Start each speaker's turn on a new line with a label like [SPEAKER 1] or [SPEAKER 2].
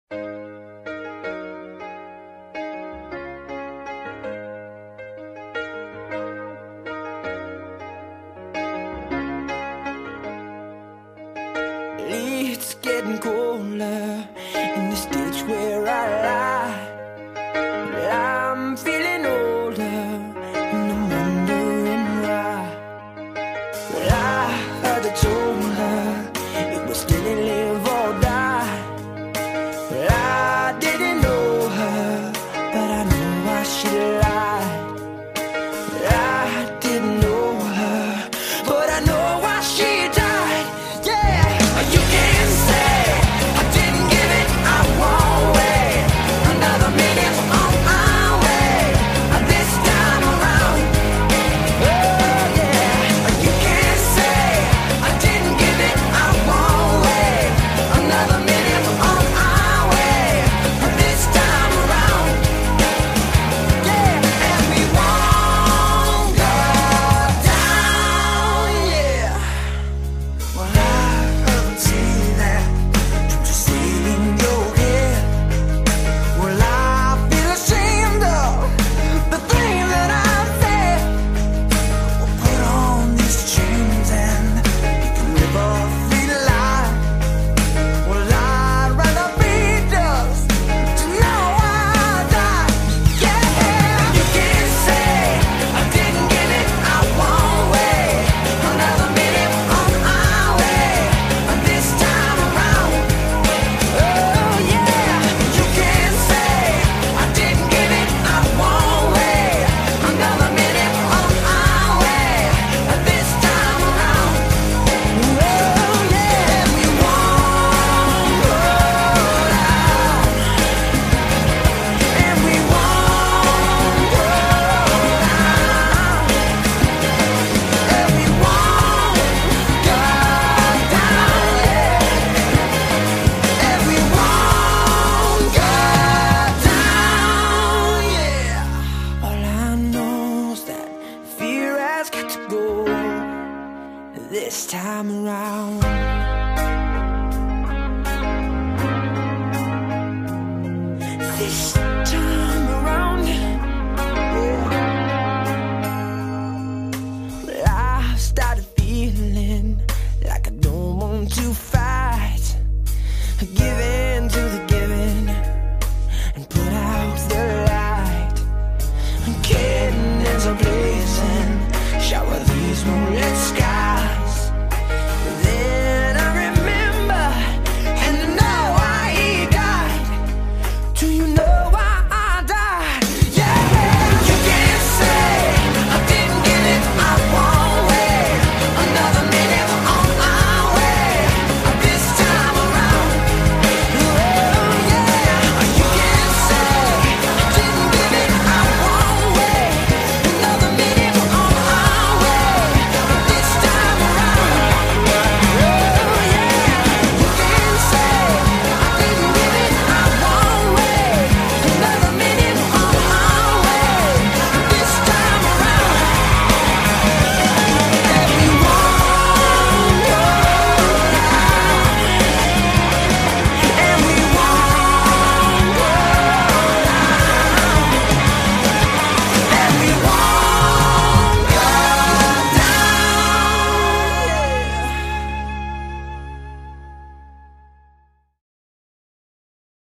[SPEAKER 1] It's getting colder in this ditch where I lie. Well, I'm feeling older and I'm wondering why. Well, I heard they told her it was still live or die. Well, I didn't know her, but I know why she lied. Well, I didn't know her, but I know why she died. You can say I didn't give it, I won't wait another minute on my way this time around. Oh yeah. You can say I didn't give it, I won't wait another minute on my way this time around. Yeah, and we won't go down. Yeah. Well, this time around. This